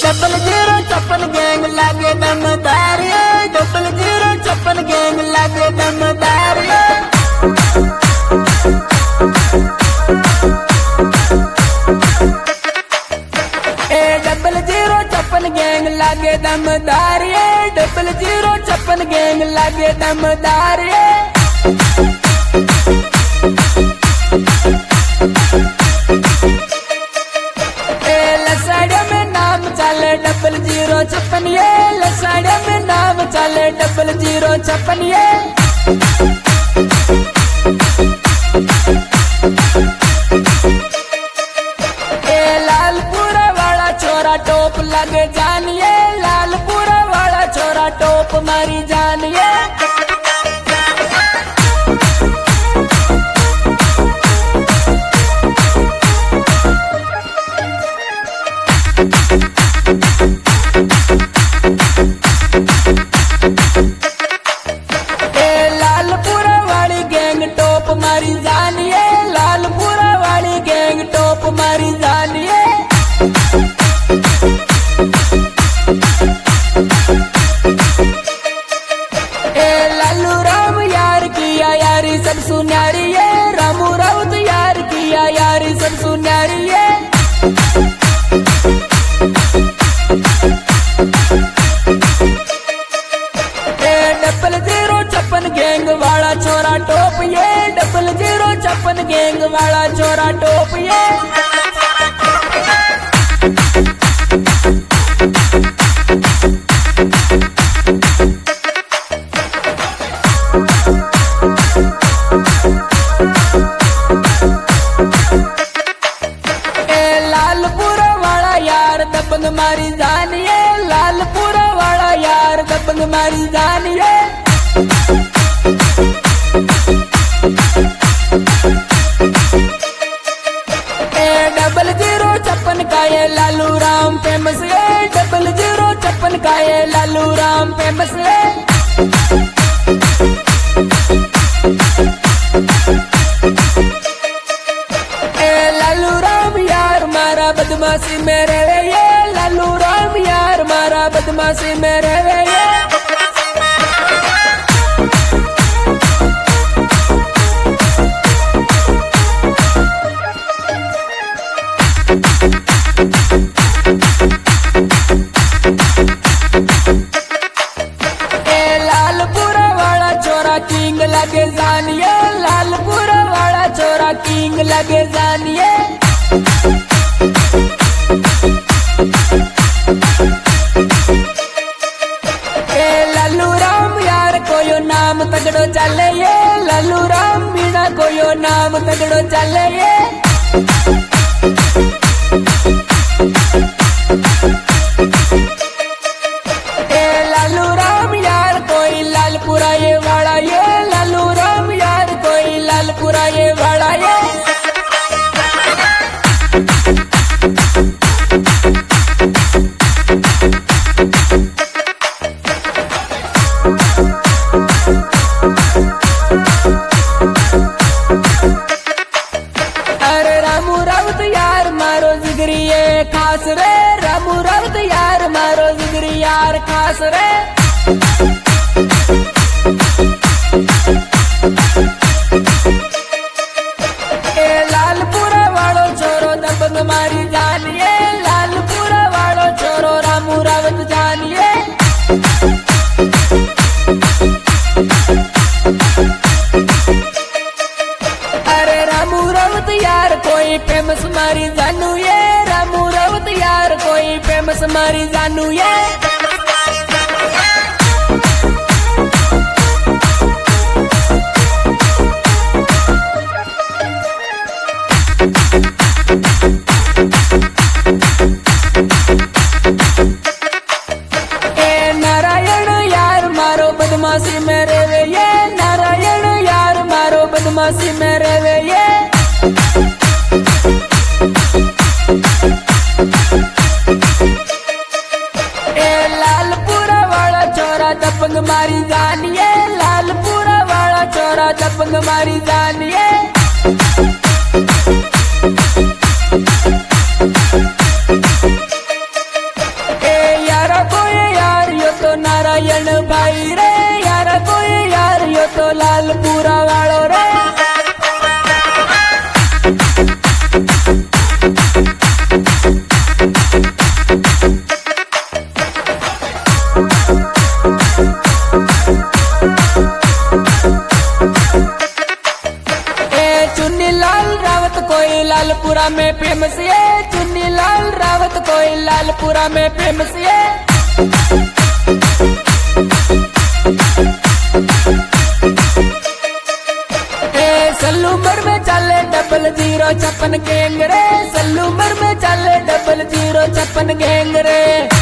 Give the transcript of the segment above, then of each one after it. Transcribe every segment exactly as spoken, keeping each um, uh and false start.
Double zero छप्पन gang लागे दमदार, डबल जीरो छप्पन गैंग लागे दमदार। ए डबल जीरो छप्पन गैंग लागे दमदार, डबल जीरो छप्पन गैंग लागे दमदार। डबल जीरो छप्पन ये लसाड़े में नाम चले, डबल जीरो छप्पन ये ए लालपुरा वाला छोरा टोप लगे जानिए, लालपुरा वाला छोरा टोप मारी जानिए। मारी जानिए लालपुरा वाली गैंग टोप मारी जानिए। ए लालू राम यार किया यारी सब सुनारी है, रामू राउत यार किया यारी सब सुनारी है। ए डबल जीरो छप्पन गैंग वाला छोरा टोप ये, डबल जीरो छप्पन गैंग वाला छोरा टोप ये। ए लालपुरा वाला यार दबंग मारी जानिए, लालपुरा वाला यार दबंग मारी जानिए। डबल जीरो छप्पन का ये लालू राम फेमस है, डबल जीरो छप्पन का ये लालू राम फेमस है। ए लालू राम यार मारा बदमाशी में रहे ये, लालू राम यार मारा बदमाशी में रहे ये। किंग लगे जानिए, लालपुरा वाला छोरा किंग लगे जानिए। ए लालू राम यार कोयो नाम तगड़ो चले ये, लालू राम बिना कोयो नाम तगड़ो चले ये। ए लालू राम यार कोई लालपुरा ये वाला ये, लालू राम यार कोई लालपुरा ये वाला ये। अरे रामू राउत यार मारो जिगरी ये खास रे, रामू राउत यार मारो जिगरी यार खास रे। ए लालपुरा वालो छोरो दबंग मारी जानिए, लालपुरा वालो छोरो रामू रावत जानिए। अरे रामू रावत यार कोई फेमस मारी जानू ये, रामू रावत यार कोई फेमस मारी जानू ये। बदमाशी में रेवे ये, नारायण यार मारो बदमाशी में रेवे ये। ए लालपुरा वाला छोरा दबंग मारी जानिए, लालपुरा वाला छोरा दबंग मारी जानिए। लालपुरा में फेमस ये। ए सलूमर में चले डबल जीरो छप्पन गैंग रे, सलूमर में चले डबल जीरो छप्पन गैंग रे।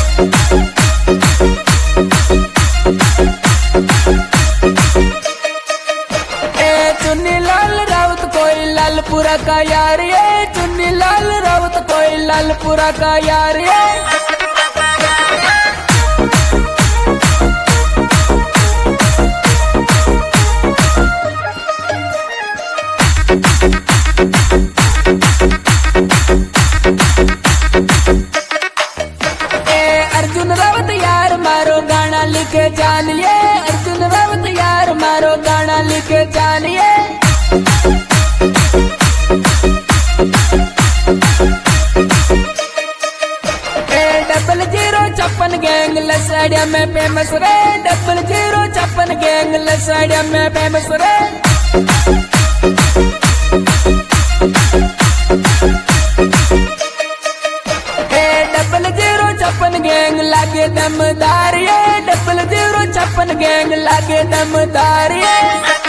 ए चुन्नी लाल राउत कोई लालपुरा का यार ये, चुन्नी लाल राउत कोई लालपुरा का यार ये। अर्जुन रावत यार मारो गाना लिखे जानिए, अर्जुन रावत यार मारो गाना लिखे जानिए। ए डबल जीरो छप्पन गैंग लसाड़िया में फेमस रे, डबल जीरो छप्पन गैंग लसाड़िया में फेमस रे। डबल जीरो छप्पन गैंग लागे दमदार ये, डबल जीरो छप्पन गैंग लागे दमदार ये।